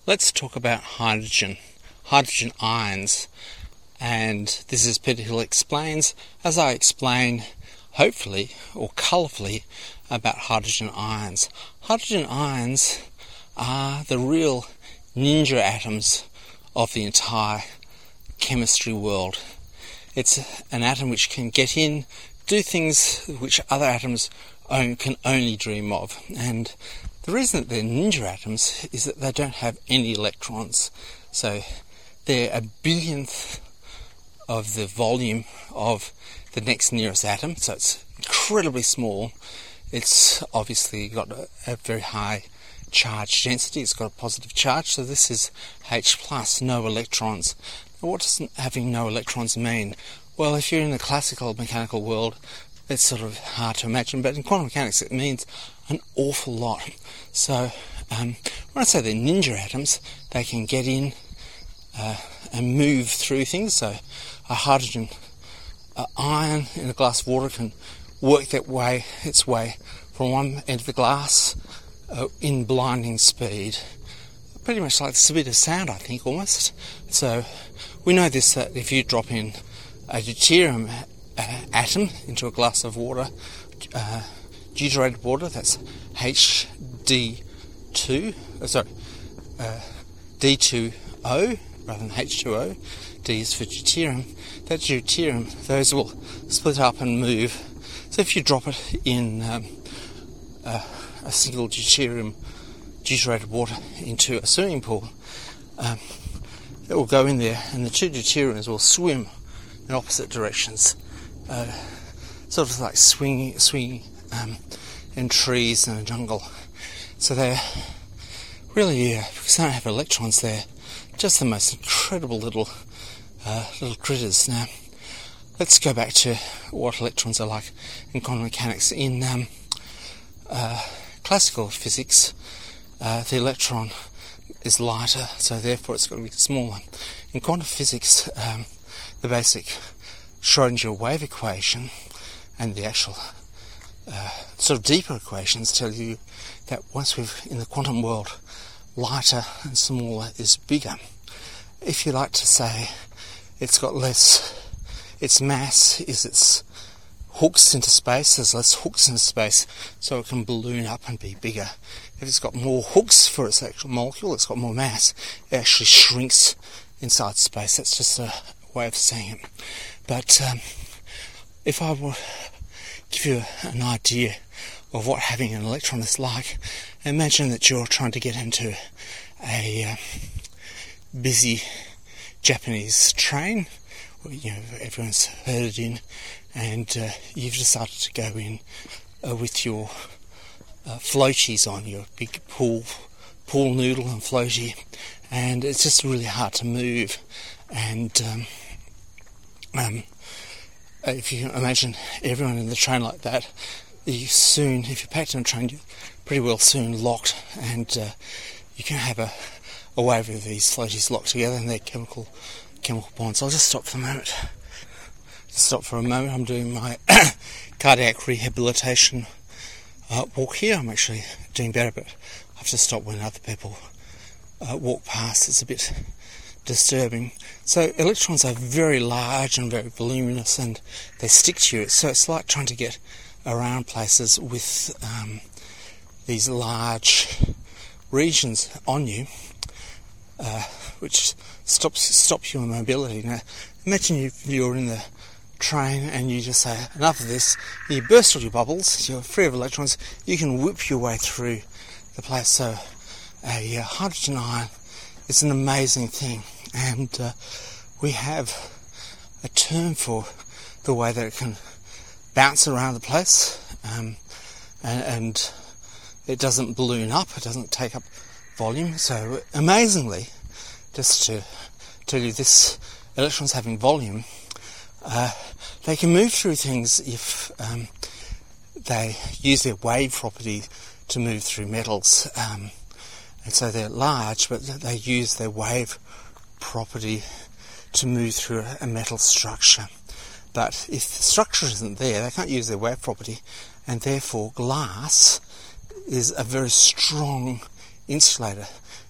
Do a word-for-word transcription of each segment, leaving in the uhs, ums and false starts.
let's talk about hydrogen, hydrogen ions. And this is Peter Hill Explains, as I explain, hopefully, or colourfully, about hydrogen ions. Hydrogen ions are the real ninja atoms of the entire chemistry world. It's an atom which can get in, do things which other atoms can only dream of. And the reason that they're ninja atoms is that they don't have any electrons. So they're a billionth of the volume of the next nearest atom. So it's incredibly small. It's obviously got a, a very high charge density. It's got a positive charge. So this is H plus, no electrons. Now, what does having no electrons mean? Well, if you're in the classical mechanical world, it's sort of hard to imagine, but in quantum mechanics it means an awful lot. So um, when I say they're ninja atoms, they can get in uh, and move through things. So a hydrogen uh, ion in a glass of water can work that way, its way from one end of the glass uh, in blinding speed. Pretty much like the speed of sound, I think, almost. So we know this, that if you drop in a deuterium uh, atom into a glass of water, uh, deuterated water, that's H D two, uh, sorry, uh, D two O rather than H two O, D is for deuterium. That deuterium, those will split up and move. So if you drop it in um, uh, a single deuterium deuterated water into a swimming pool, um, it will go in there and the two deuteriums will swim in opposite directions, uh, sort of like swinging, swinging um, in trees in a jungle. So they're really, uh, because they don't have electrons, they're just the most incredible little uh, little critters. Now, let's go back to what electrons are like in quantum mechanics. In um, uh, classical physics, uh, the electron is lighter, so therefore it's got to be smaller. In quantum physics, um, the basic Schrodinger wave equation and the actual uh, sort of deeper equations tell you that once we've, in the quantum world, lighter and smaller is bigger. If you like to say it's got less, its mass is its hooks into space, there's less hooks into space, so it can balloon up and be bigger. If it's got more hooks for its actual molecule, it's got more mass, it actually shrinks inside space. That's just a way of saying it. But um, if I were to give you an idea of what having an electron is like, imagine that you're trying to get into a uh, busy Japanese train, you know, everyone's herded in, and uh, you've decided to go in uh, with your uh, floaties on, your big pool pool noodle and floaty, and it's just really hard to move. And um, um, if you imagine everyone in the train like that, you soon, if you're packed in a train, you're pretty well soon locked, and uh, you can have a, a wave of these floaties locked together and their chemical chemical bonds. I'll just stop for a moment. Just stop for a moment. I'm doing my cardiac rehabilitation uh, walk here. I'm actually doing better, but I have to stop when other people uh, walk past. It's a bit disturbing. So electrons are very large and very voluminous, and they stick to you. So it's like trying to get around places with um, these large regions on you, uh, which stops stop your mobility. Now, imagine if you're in the train and you just say, enough of this, you burst all your bubbles, you're free of electrons, you can whip your way through the place. So a uh, hydrogen ion is an amazing thing, and uh, we have a term for the way that it can bounce around the place, um, and, and it doesn't balloon up, it doesn't take up volume. So amazingly, just to tell you, this electrons having volume, uh, they can move through things if um, they use their wave property to move through metals, um, and so they're large, but they use their wave property to move through a metal structure. But if the structure isn't there, they can't use their wave property, and therefore glass is a very strong insulator.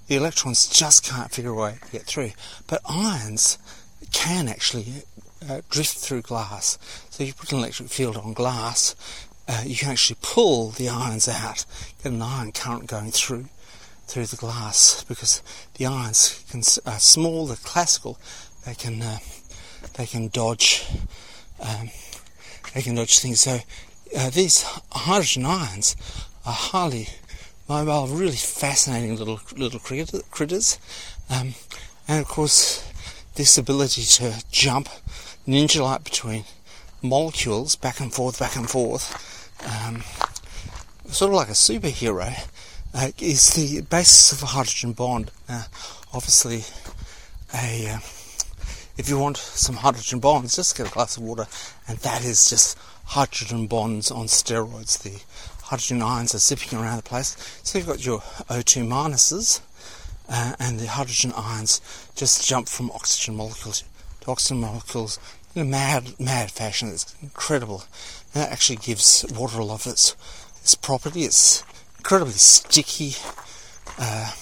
the electrons just can't figure a way to get through. But ions can actually uh, drift through glass. So you put an electric field on glass, uh, you can actually pull the ions out, get an ion current going through through the glass, because the ions can, are small, they're classical, they can uh, they can dodge um, they can dodge things. So uh, these hydrogen ions are highly mobile, really fascinating little little critters, um, and of course this ability to jump ninja-like between molecules, back and forth, back and forth, um, sort of like a superhero, uh, is the basis of a hydrogen bond. Now, obviously, a uh, if you want some hydrogen bonds, just get a glass of water, and that is just hydrogen bonds on steroids. The hydrogen ions are zipping around the place. So you've got your O two minuses, uh, and the hydrogen ions just jump from oxygen molecules to oxygen molecules in a mad, mad fashion. It's incredible. And that actually gives water a lot of its, its property. It's incredibly sticky uh,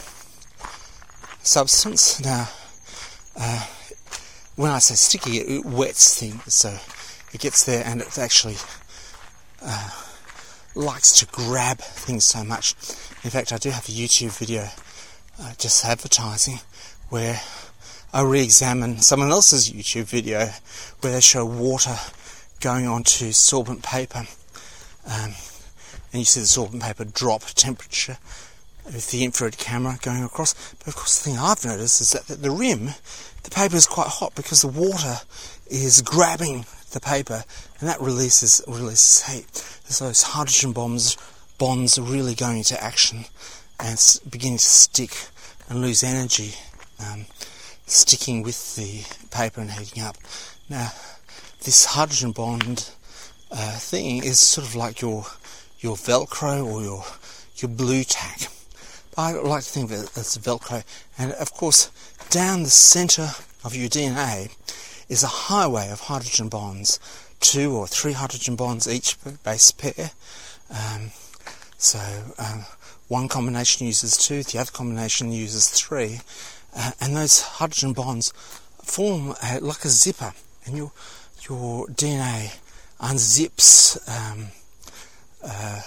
substance. Now, uh, when I say sticky, it, it wets things, so it gets there and it actually uh, likes to grab things so much. In fact, I do have a YouTube video uh, just advertising where I re-examine someone else's YouTube video where they show water going onto sorbent paper, um, and you see the sorbent paper drop temperature with the infrared camera going across. But of course the thing I've noticed is that at the rim the paper is quite hot because the water is grabbing the paper, and that releases releases heat. So those hydrogen bombs bonds are really going into action and beginning to stick and lose energy, um, sticking with the paper and heating up. Now, this hydrogen bond uh, thing is sort of like your your Velcro or your your blue tack. I like to think of it as Velcro, and of course, down the centre of your D N A is a highway of hydrogen bonds, two or three hydrogen bonds each per base pair. Um, so um, one combination uses two, the other combination uses three, uh, and those hydrogen bonds form a, like a zipper, and your your D N A unzips um, uh,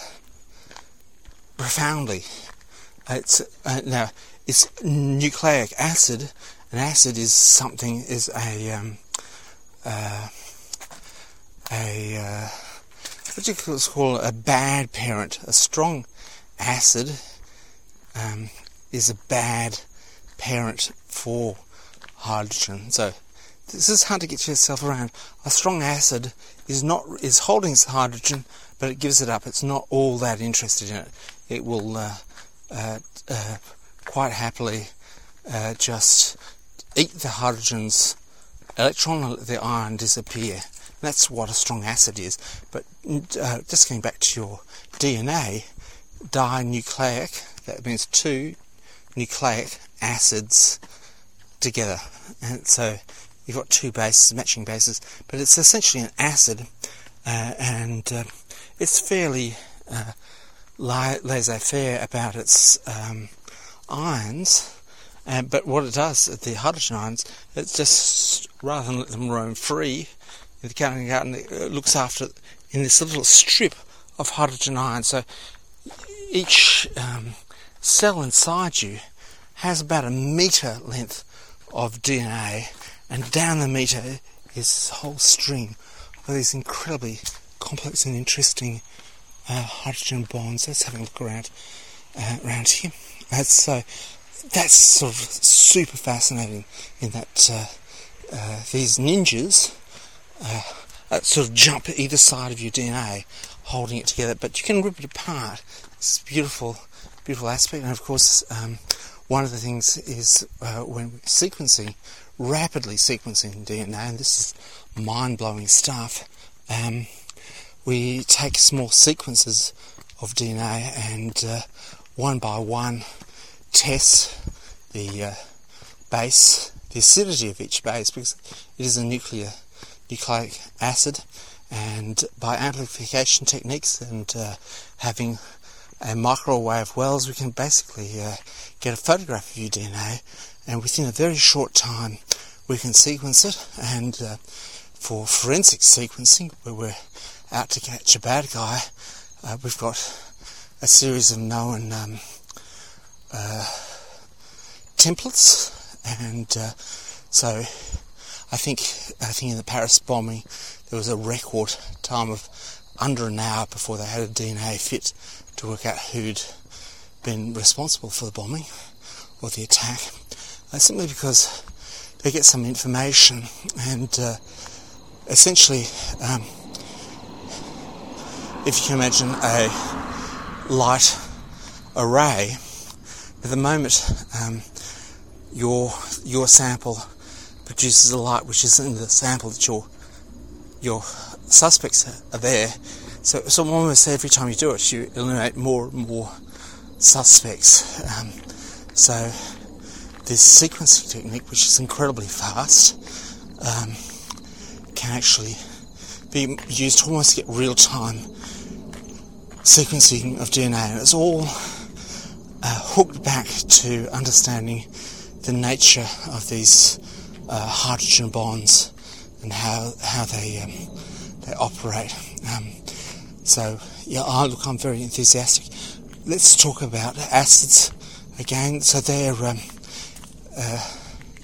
profoundly. It's uh, now it's nucleic acid. An acid is something is a um, uh, a uh, what do you call a bad parent? A strong acid um, is a bad parent for hydrogen. So this is hard to get yourself around. A strong acid is not is holding its hydrogen, but it gives it up. It's not all that interested in it. It will uh, uh, uh, quite happily uh, just eat the hydrogen's electron and let the ion disappear. And that's what a strong acid is. But uh, just going back to your D N A, dinucleic, that means two nucleic acids together. And so you've got two bases, matching bases, but it's essentially an acid, uh, and uh, it's fairly uh, laissez-faire about its um, ions. Uh, but what it does, the hydrogen ions, it's just, rather than let them roam free in the garden, garden it looks after it in this little strip of hydrogen ions. So each um, cell inside you has about a metre length of D N A, and down the metre is a whole string of these incredibly complex and interesting uh, hydrogen bonds. Let's have a look around uh, around here. That's so. That's sort of super fascinating in that uh, uh, these ninjas uh, sort of jump either side of your D N A, holding it together, but you can rip it apart. It's a beautiful, beautiful aspect. And of course, um, one of the things is uh, when we're sequencing, rapidly sequencing D N A, and this is mind-blowing stuff, um, we take small sequences of D N A and uh, one by one test the uh, base, the acidity of each base, because it is a nuclear nucleic acid, and by amplification techniques and uh, having a microwave wells, we can basically uh, get a photograph of your D N A, and within a very short time we can sequence it. And uh, for forensic sequencing, where we're out to catch a bad guy, uh, we've got a series of known um, uh, templates, and uh, so I think I think in the Paris bombing there was a record time of under an hour before they had a D N A fit to work out who'd been responsible for the bombing or the attack, uh, simply because they get some information, and uh, essentially um, if you can imagine a light array, at the moment um, your your sample produces a light which is in the sample that your your suspects are there. So, so almost every time you do it, you eliminate more and more suspects. Um, so this sequencing technique, which is incredibly fast, um, can actually be used to almost get real-time sequencing of D N A, and it's all uh, hooked back to understanding the nature of these uh, hydrogen bonds and how how they um, they operate. Um, so yeah, oh, look, I'm very enthusiastic. Let's talk about acids again. So they're um, uh,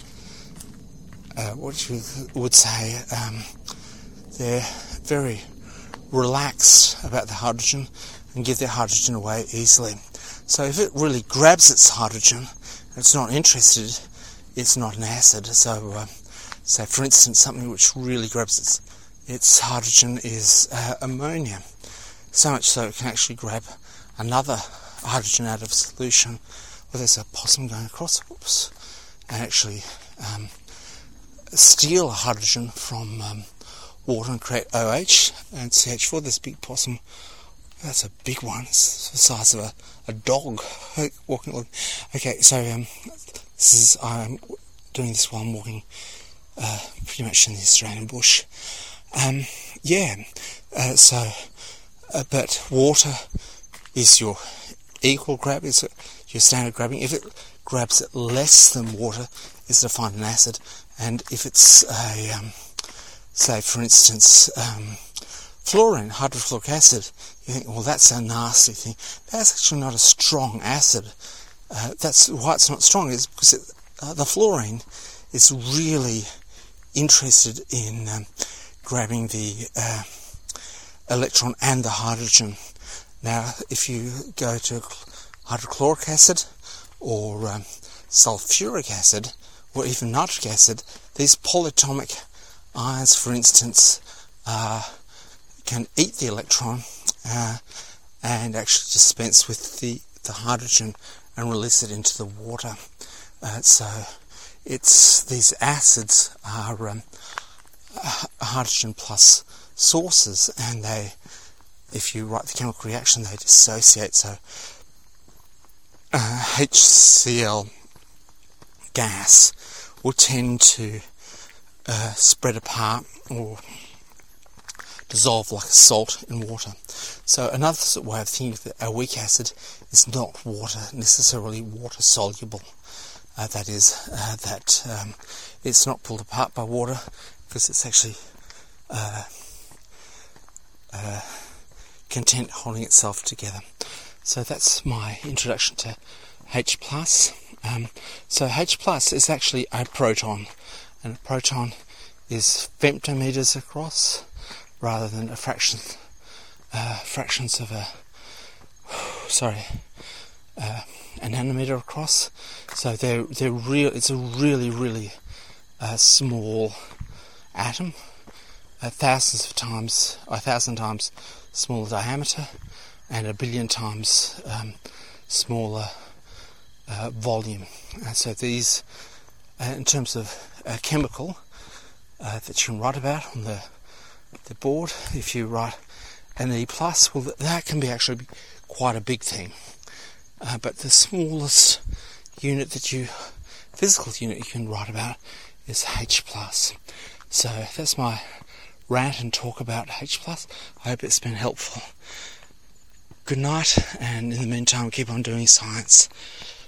uh, what you would say um, they're very relaxed about the hydrogen and give their hydrogen away easily. So if it really grabs its hydrogen and it's not interested, it's not an acid. So uh, so for instance, something which really grabs its its hydrogen is uh, ammonia. So much so it can actually grab another hydrogen out of solution. Well, there's a possum going across, whoops, and actually um, steal hydrogen from um, water and create O H and C H four. This big possum, that's a big one. It's the size of a, a dog walking along. Okay, so um, this is I'm doing this while I'm walking uh, pretty much in the Australian bush. Um, yeah, uh, so uh, but water is your equal grab, is your standard grabbing. If it grabs it less than water, it's defined an acid, and if it's a um, say, for instance, um, fluorine, hydrofluoric acid, you think, well, that's a nasty thing. That's actually not a strong acid. Uh, that's why it's not strong, is because it, uh, the fluorine is really interested in um, grabbing the uh, electron and the hydrogen. Now, if you go to hydrochloric acid or um, sulfuric acid or even nitric acid, these polyatomic ions, for instance, uh, can eat the electron uh, and actually dispense with the, the hydrogen and release it into the water. Uh, so it's these acids are um, hydrogen plus sources, and they, if you write the chemical reaction, they dissociate. So uh, H C l gas will tend to uh, spread apart or dissolve like a salt in water. So another way of thinking of it, a weak acid is not water, necessarily water soluble. Uh, that is, uh, that um, it's not pulled apart by water because it's actually uh, uh, content holding itself together. So that's my introduction to H plus. Um, so H plus is actually a proton, and a proton is femtometers across rather than a fraction, uh, fractions of a, sorry, uh, a nanometer across. So they're they're real. It's a really really uh, small atom, uh, thousands of times, a thousand times smaller diameter, and a billion times um, smaller uh, volume. And so these, uh, in terms of uh, chemical uh, that you can write about on the the board, if you write an E plus, well, that can be actually be quite a big thing. Uh, but the smallest unit that you, physical unit you can write about is H plus. So that's my rant and talk about H plus. I hope it's been helpful. good night, and in the meantime, keep on doing science.